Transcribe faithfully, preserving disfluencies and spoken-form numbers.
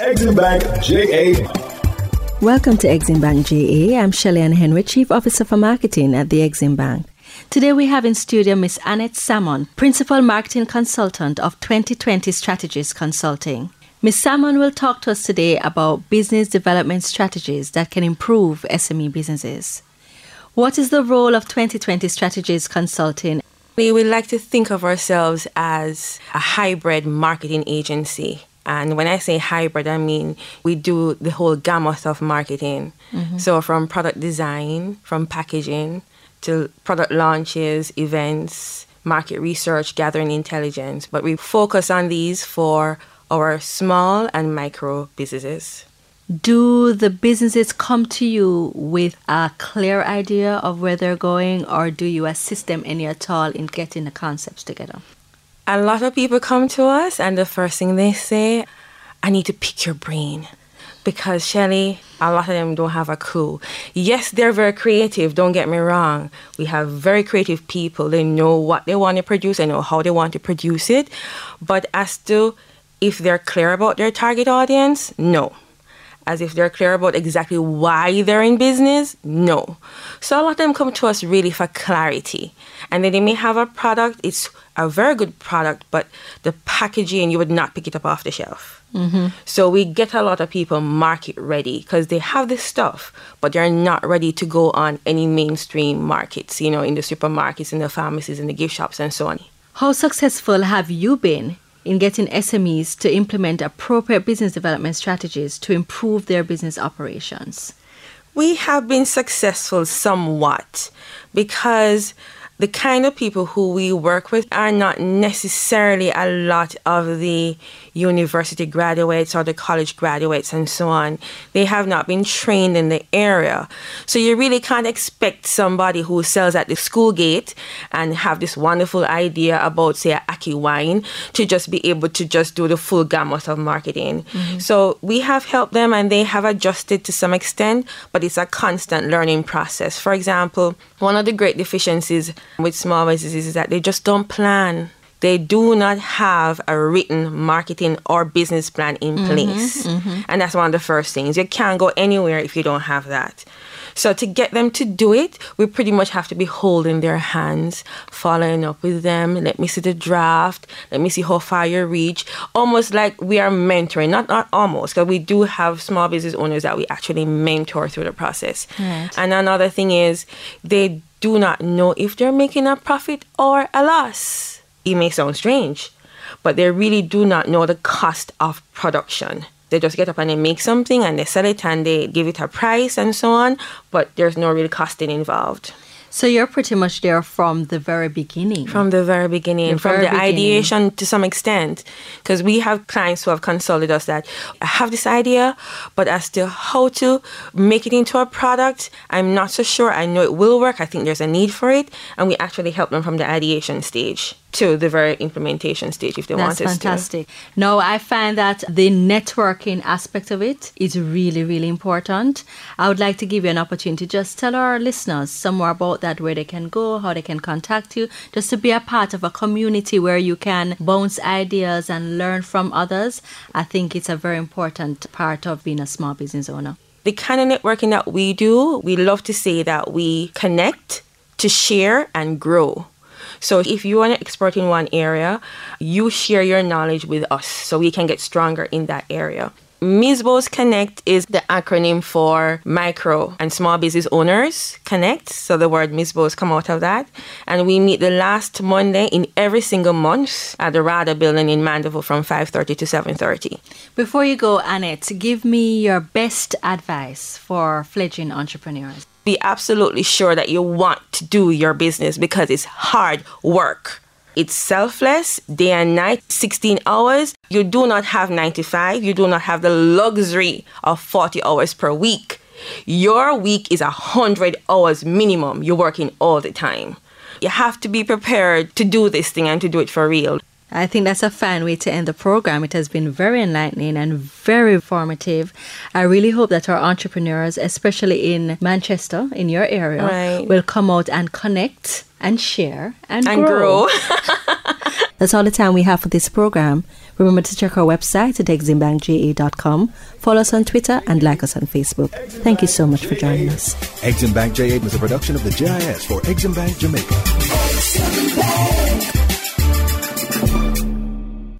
Exim Bank J A. Welcome to Exim Bank J A. I'm Shelley Ann Henry, Chief Officer for Marketing at the Exim Bank. Today we have in studio Miss Annette Salmon, Principal Marketing Consultant of twenty twenty Strategies Consulting. Miss Salmon will talk to us today about business development strategies that can improve S M E businesses. What is the role of twenty twenty Strategies Consulting? We would like to think of ourselves as a hybrid marketing agency. And when I say hybrid, I mean we do the whole gamut of marketing. Mm-hmm. So from product design, from packaging, to product launches, events, market research, gathering intelligence. But we focus on these for our small and micro businesses. Do the businesses come to you with a clear idea of where they're going, or do you assist them any at all in getting the concepts together? A lot of people come to us and the first thing they say, I need to pick your brain. Because, Shelley, a lot of them don't have a clue. Yes, they're very creative, don't get me wrong. We have very creative people. They know what they want to produce, they know how they want to produce it. But as to if they're clear about their target audience, no. As if they're clear about exactly why they're in business, no. So a lot of them come to us really for clarity. And then they may have a product, it's a very good product, but the packaging, you would not pick it up off the shelf. Mm-hmm. So we get a lot of people market ready because they have this stuff, but they're not ready to go on any mainstream markets, you know, in the supermarkets, in the pharmacies, in the gift shops, and so on. How successful have you been in getting S M Es to implement appropriate business development strategies to improve their business operations? We have been successful somewhat because the kind of people who we work with are not necessarily a lot of the university graduates or the college graduates and so on. They have not been trained in the area. So you really can't expect somebody who sells at the school gate and have this wonderful idea about, say, Aki wine to just be able to just do the full gamut of marketing. Mm-hmm. So we have helped them and they have adjusted to some extent, but it's a constant learning process. For example, one of the great deficiencies with small businesses is that they just don't plan. They do not have a written marketing or business plan in place. Mm-hmm, mm-hmm. And that's one of the first things. You can't go anywhere if you don't have that. So to get them to do it, we pretty much have to be holding their hands, following up with them. Let me see the draft. Let me see how far you reach. Almost like we are mentoring. Not, not almost, because we do have small business owners that we actually mentor through the process. Right. And another thing is they do not know if they're making a profit or a loss. It may sound strange, but they really do not know the cost of production. They just get up and they make something and they sell it and they give it a price and so on, but there's no real costing involved. So you're pretty much there from the very beginning. From the very beginning, the from very the beginning. ideation to some extent. Because we have clients who have consulted us that I have this idea, but as to how to make it into a product, I'm not so sure. I know it will work. I think there's a need for it. And we actually help them from the ideation stage to the very implementation stage if they That's want us to. That's fantastic. No, I find that the networking aspect of it is really, really important. I would like to give you an opportunity to just tell our listeners some more about that, where they can go, how they can contact you, just to be a part of a community where you can bounce ideas and learn from others. I think it's a very important part of being a small business owner. The kind of networking that we do, we love to say that we connect to share and grow. So if you are an expert in one area, you share your knowledge with us so we can get stronger in that area. M I S B Os Connect is the acronym for Micro and Small Business Owners Connect. So the word M I S B Os come out of that. And we meet the last Monday in every single month at the RADA building in Mandeville from five thirty to seven thirty. Before you go, Annette, give me your best advice for fledgling entrepreneurs. Be absolutely sure that you want to do your business because it's hard work. It's selfless, day and night, sixteen hours. You do not have ninety-five. You do not have the luxury of forty hours per week. Your week is one hundred hours minimum. You're working all the time. You have to be prepared to do this thing and to do it for real. I think that's a fine way to end the program. It has been very enlightening and very informative. I really hope that our entrepreneurs, especially in Manchester, in your area, right, will come out and connect and share and, and grow. grow. That's all the time we have for this program. Remember to check our website at exim bank j a dot com, follow us on Twitter, and like us on Facebook. Thank you so much for joining us. Exim Bank J A was a production of the J I S for Exim Bank Jamaica.